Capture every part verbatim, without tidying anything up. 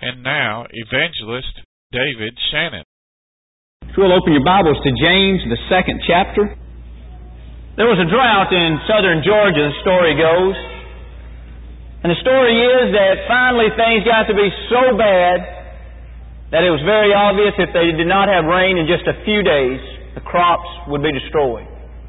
And now, Evangelist David Shannon. If you'll open your Bibles to James, the second chapter. There was a drought in southern Georgia, the story goes. And the story is that finally things got to be so bad that it was very obvious if they did not have rain in just a few days, the crops would be destroyed.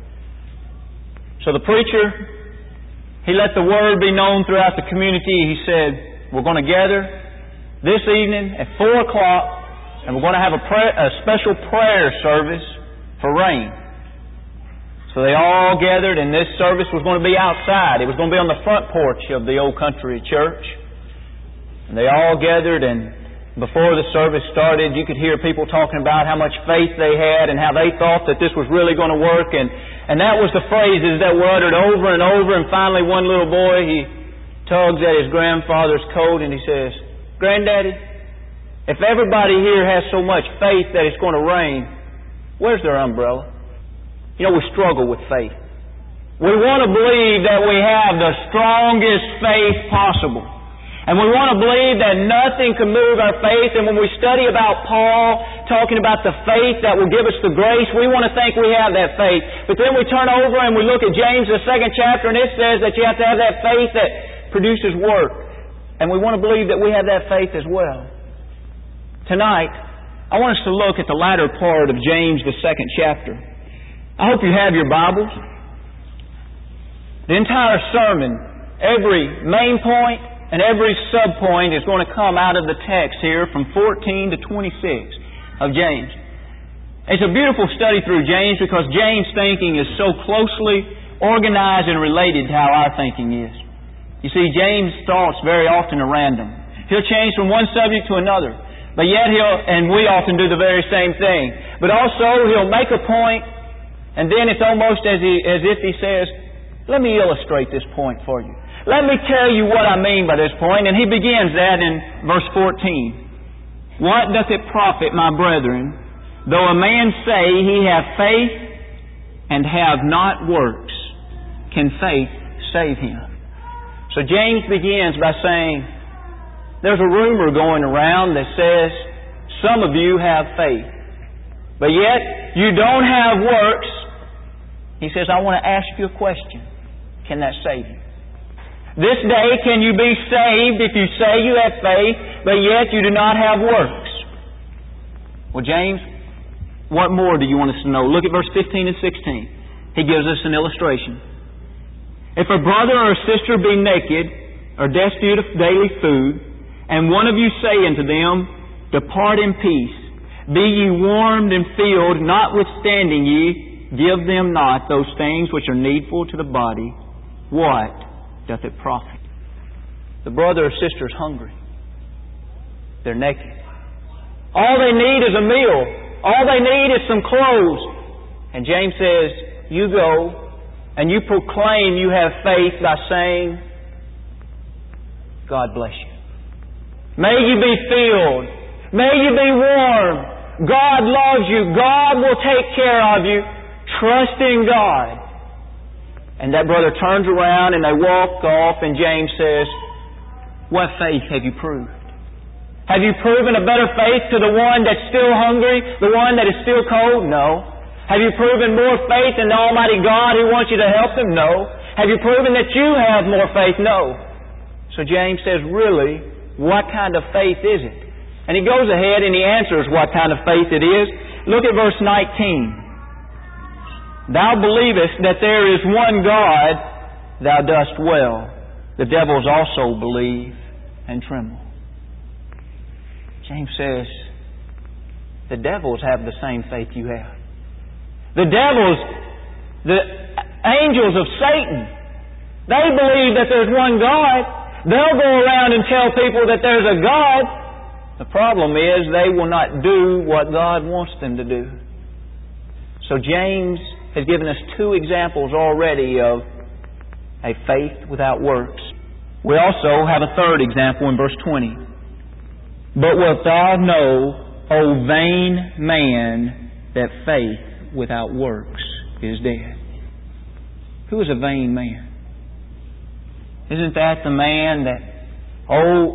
So the preacher, he let the word be known throughout the community. He said, we're going to gather this evening at four o'clock and we're going to have a, prayer, a special prayer service for rain. So they all gathered, and this service was going to be outside. It was going to be on the front porch of the Old Country Church. And they all gathered, and before the service started, you could hear people talking about how much faith they had and how they thought that this was really going to work. And, and that was the phrases that were uttered over and over. And finally one little boy, he tugs at his grandfather's coat and he says, "Granddaddy, if everybody here has so much faith that it's going to rain, where's their umbrella?" You know, we struggle with faith. We want to believe that we have the strongest faith possible. And we want to believe that nothing can move our faith. And when we study about Paul talking about the faith that will give us the grace, we want to think we have that faith. But then we turn over and we look at James, the second chapter, and it says that you have to have that faith that produces work. And we want to believe that we have that faith as well. Tonight, I want us to look at the latter part of James, the second chapter. I hope you have your Bibles. The entire sermon, every main point and every sub-point is going to come out of the text here from fourteen to twenty-six of James. It's a beautiful study through James because James' thinking is so closely organized and related to how our thinking is. You see, James' thoughts very often are random. He'll change from one subject to another. But yet he'll, and we often do the very same thing. But also he'll make a point, and then it's almost as, he, as if he says, let me illustrate this point for you. Let me tell you what I mean by this point. And he begins that in verse fourteen. What doth it profit, my brethren, though a man say he have faith and have not works? Can faith save him? So James begins by saying, there's a rumor going around that says some of you have faith, but yet you don't have works. He says, I want to ask you a question. Can that save you? This day can you be saved if you say you have faith, but yet you do not have works? Well, James, what more do you want us to know? Look at verse fifteen and sixteen. He gives us an illustration. If a brother or a sister be naked or destitute of daily food, and one of you say unto them, depart in peace, be ye warmed and filled, notwithstanding ye give them not those things which are needful to the body, what doth it profit? The brother or sister is hungry. They're naked. All they need is a meal. All they need is some clothes. And James says, you go and you proclaim you have faith by saying, God bless you. May you be filled. May you be warm. God loves you. God will take care of you. Trust in God. And that brother turns around and they walk off, and James says, what faith have you proved? Have you proven a better faith to the one that's still hungry, the one that is still cold? No. Have you proven more faith in the Almighty God who wants you to help them? No. Have you proven that you have more faith? No. So James says, really, what kind of faith is it? And he goes ahead and he answers what kind of faith it is. Look at verse nineteen. Thou believest that there is one God, thou dost well. The devils also believe and tremble. James says, the devils have the same faith you have. The devils, the angels of Satan, they believe that there's one God. They'll go around and tell people that there's a God. The problem is they will not do what God wants them to do. So James has given us two examples already of a faith without works. We also have a third example in verse twenty. But wilt thou know, O vain man, that faith without works is dead? Who is a vain man? Isn't that the man that, oh,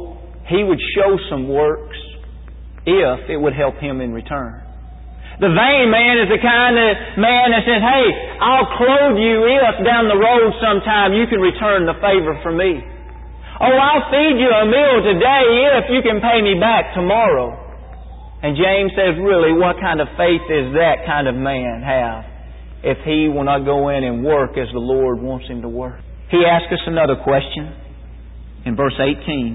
he would show some works if it would help him in return. The vain man is the kind of man that says, hey, I'll clothe you if down the road sometime you can return the favor from me. Oh, I'll feed you a meal today if you can pay me back tomorrow. And James says, really, what kind of faith is that kind of man have if he will not go in and work as the Lord wants him to work? He asks us another question in verse eighteen.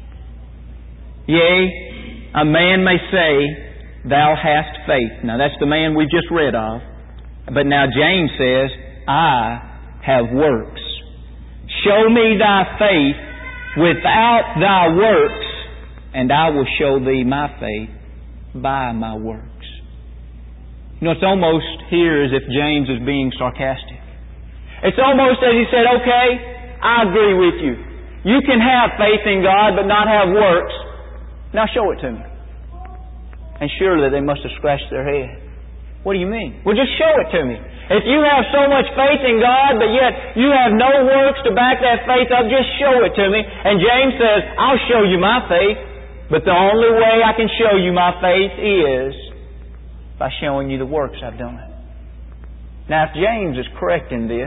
Yea, a man may say, thou hast faith. Now that's the man we just read of. But now James says, I have works. Show me thy faith without thy works, and I will show thee my faith by my works. You know, it's almost here as if James is being sarcastic. It's almost as he said, okay, I agree with you. You can have faith in God but not have works. Now show it to me. And surely they must have scratched their head. What do you mean? Well, just show it to me. If you have so much faith in God, but yet you have no works to back that faith up, just show it to me. And James says, I'll show you my faith, but the only way I can show you my faith is by showing you the works I've done. Now, if James is correct in this,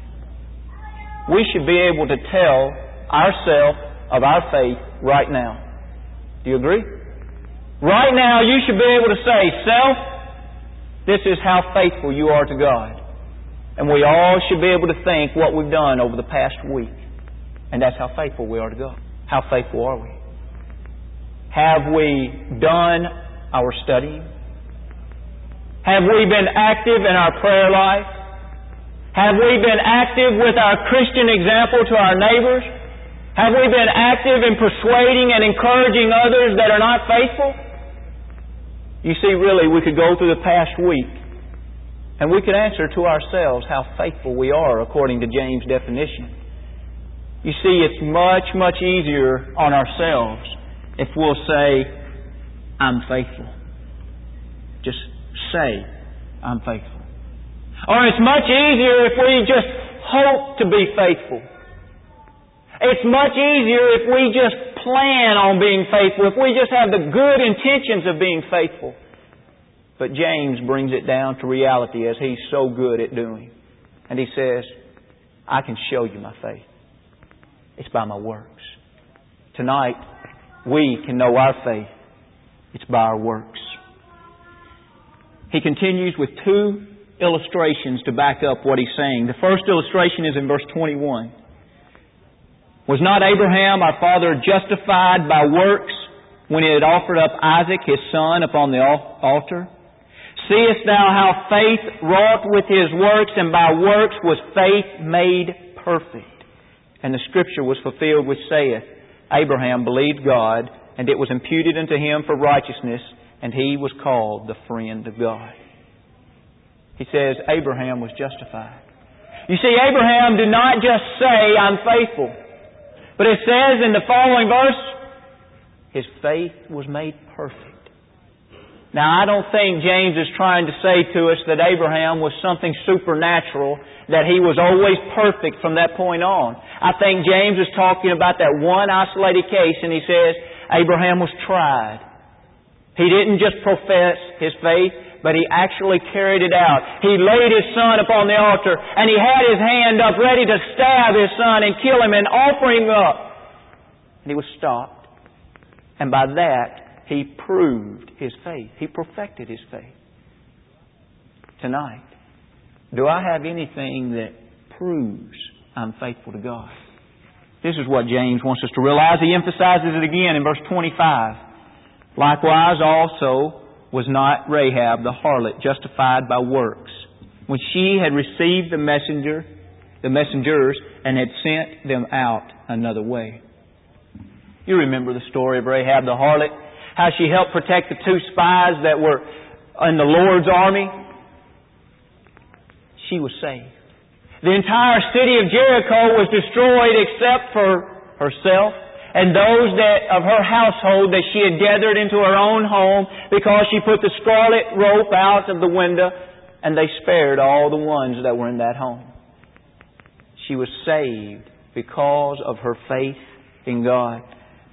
we should be able to tell ourselves of our faith right now. Do you agree? Right now, you should be able to say, self, this is how faithful you are to God. And we all should be able to think what we've done over the past week. And that's how faithful we are to God. How faithful are we? Have we done our studying? Have we been active in our prayer life? Have we been active with our Christian example to our neighbors? Have we been active in persuading and encouraging others that are not faithful? You see, really, we could go through the past week and we could answer to ourselves how faithful we are according to James' definition. You see, it's much, much easier on ourselves if we'll say, I'm faithful. Just say, I'm faithful. Or it's much easier if we just hope to be faithful. It's much easier if we just plan on being faithful, if we just have the good intentions of being faithful. But James brings it down to reality as he's so good at doing. And he says, I can show you my faith. It's by my works. Tonight, we can know our faith. It's by our works. He continues with two illustrations to back up what he's saying. The first illustration is in verse twenty-one. Was not Abraham, our father, justified by works when he had offered up Isaac, his son, upon the altar? Seest thou how faith wrought with his works, and by works was faith made perfect? And the scripture was fulfilled which saith, Abraham believed God, and it was imputed unto him for righteousness, and he was called the friend of God. He says Abraham was justified. You see, Abraham did not just say, I'm faithful. But it says in the following verse, his faith was made perfect. Now, I don't think James is trying to say to us that Abraham was something supernatural, that he was always perfect from that point on. I think James is talking about that one isolated case, and he says Abraham was tried. He didn't just profess his faith, but he actually carried it out. He laid his son upon the altar, and he had his hand up ready to stab his son and kill him and offer him up. And he was stopped. And by that, he proved his faith. He perfected his faith. Tonight, do I have anything that proves I'm faithful to God? This is what James wants us to realize. He emphasizes it again in verse twenty-five. Likewise also was not Rahab the harlot justified by works, when she had received the messenger, the messengers, and had sent them out another way. You remember the story of Rahab the harlot, how she helped protect the two spies that were in the Lord's army. She was saved. The entire city of Jericho was destroyed except for herself and those that of her household that she had gathered into her own home, because she put the scarlet rope out of the window, and they spared all the ones that were in that home. She was saved because of her faith in God.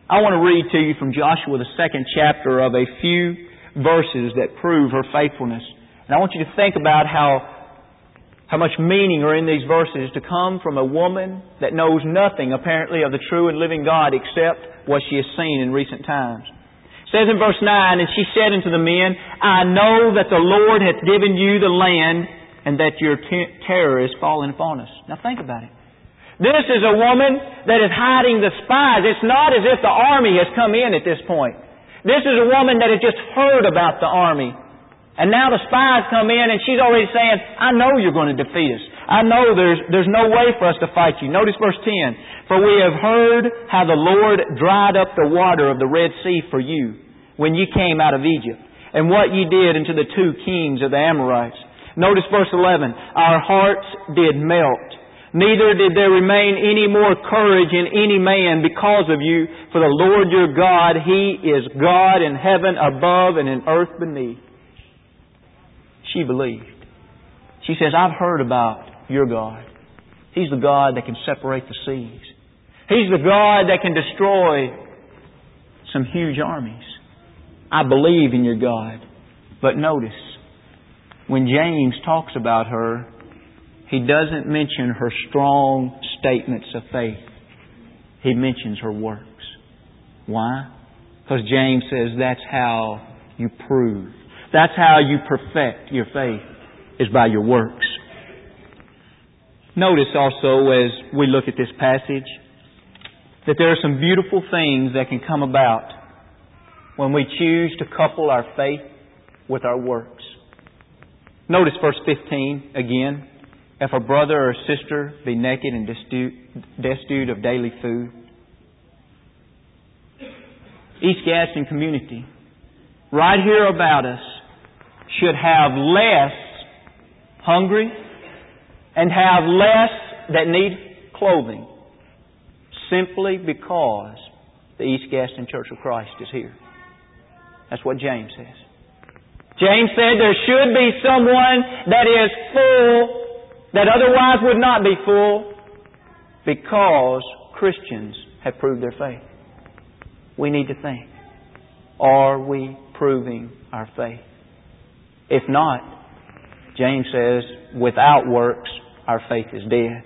I want to read to you from Joshua, the second chapter, of a few verses that prove her faithfulness. And I want you to think about how, how much meaning are in these verses to come from a woman that knows nothing, apparently, of the true and living God except what she has seen in recent times. It says in verse nine, "And she said unto the men, I know that the Lord hath given you the land, and that your t- terror is fallen upon us." Now think about it. This is a woman that is hiding the spies. It's not as if the army has come in at this point. This is a woman that has just heard about the army. And now the spies come in and she's already saying, I know you're going to defeat us. I know there's, there's no way for us to fight you. Notice verse ten. "For we have heard how the Lord dried up the water of the Red Sea for you when ye came out of Egypt, and what ye did unto the two kings of the Amorites." Notice verse eleven. "Our hearts did melt. Neither did there remain any more courage in any man because of you. For the Lord your God, He is God in heaven above and in earth beneath." She believed. She says, I've heard about your God. He's the God that can separate the seas. He's the God that can destroy some huge armies. I believe in your God. But notice, when James talks about her, he doesn't mention her strong statements of faith. He mentions her works. Why? Because James says that's how you prove. That's how you perfect your faith, is by your works. Notice also, as we look at this passage, that there are some beautiful things that can come about when we choose to couple our faith with our works. Notice verse fifteen again. "If a brother or a sister be naked and destitute, destitute of daily food." East Gadsden community, right here about us, should have less hungry and have less that need clothing, simply because the East Gadsden Church of Christ is here. That's what James says. James said there should be someone that is full that otherwise would not be full, because Christians have proved their faith. We need to think, are we proving our faith? If not, James says, without works, our faith is dead.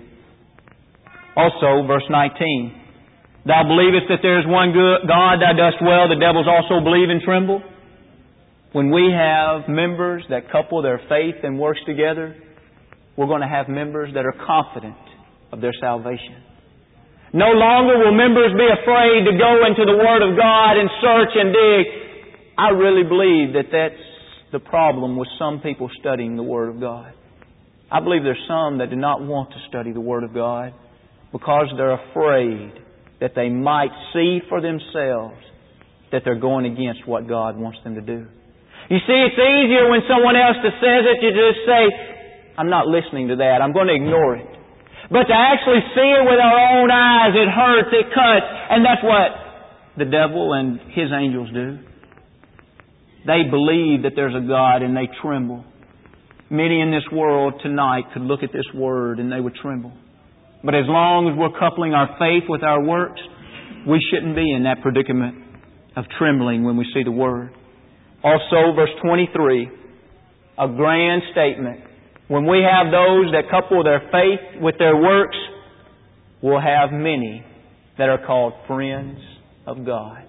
Also, verse nineteen, "Thou believest that there is one good God, thou dost well, the devils also believe and tremble." When we have members that couple their faith and works together, we're going to have members that are confident of their salvation. No longer will members be afraid to go into the Word of God and search and dig. I really believe that that's the problem with some people studying the Word of God. I believe there's some that do not want to study the Word of God because they're afraid that they might see for themselves that they're going against what God wants them to do. You see, it's easier when someone else says it, you just say, I'm not listening to that. I'm going to ignore it. But to actually see it with our own eyes, it hurts, it cuts. And that's what the devil and his angels do. They believe that there's a God and they tremble. Many in this world tonight could look at this Word and they would tremble. But as long as we're coupling our faith with our works, we shouldn't be in that predicament of trembling when we see the Word. Also, verse twenty-three, a grand statement. When we have those that couple their faith with their works, we'll have many that are called friends of God.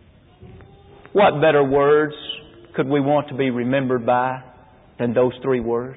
What better words could we want to be remembered by than those three words?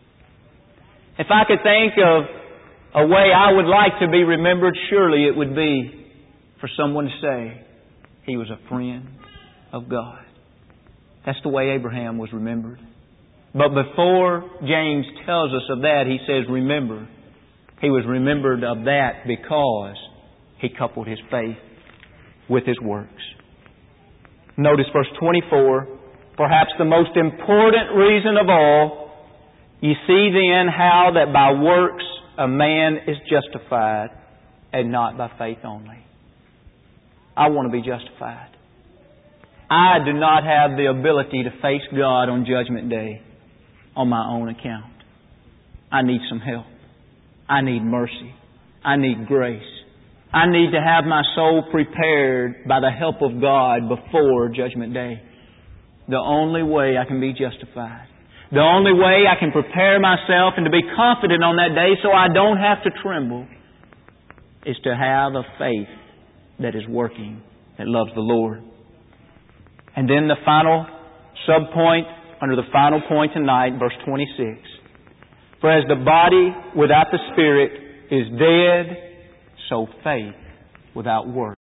If I could think of a way I would like to be remembered, surely it would be for someone to say, he was a friend of God. That's the way Abraham was remembered. But before James tells us of that, he says, remember. He was remembered of that because he coupled his faith with his works. Notice verse twenty-four, perhaps the most important reason of all. You see then how that by works a man is justified and not by faith only. I want to be justified. I do not have the ability to face God on Judgment Day on my own account. I need some help. I need mercy. I need grace. I need to have my soul prepared by the help of God before Judgment Day. The only way I can be justified. The only way I can prepare myself and to be confident on that day so I don't have to tremble is to have a faith that is working, that loves the Lord. And then the final sub-point under the final point tonight, verse twenty-six. For as the body without the Spirit is dead, so faith without works